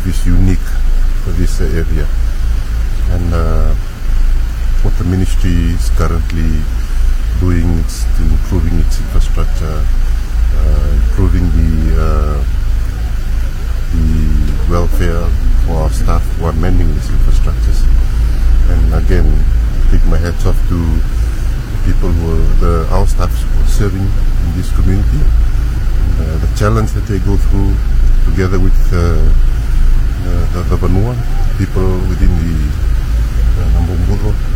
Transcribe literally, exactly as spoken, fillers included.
believe is unique for this area. And uh, what the ministry is currently doing is to improving its infrastructure, uh, improving the uh, the welfare for our staff who are manning these infrastructures. And again, take my hats off to the people who are the, our staff who are serving in this community. And, uh, the challenge that they go through together with uh, uh, the, the Vanua people within the uh, Nambumburo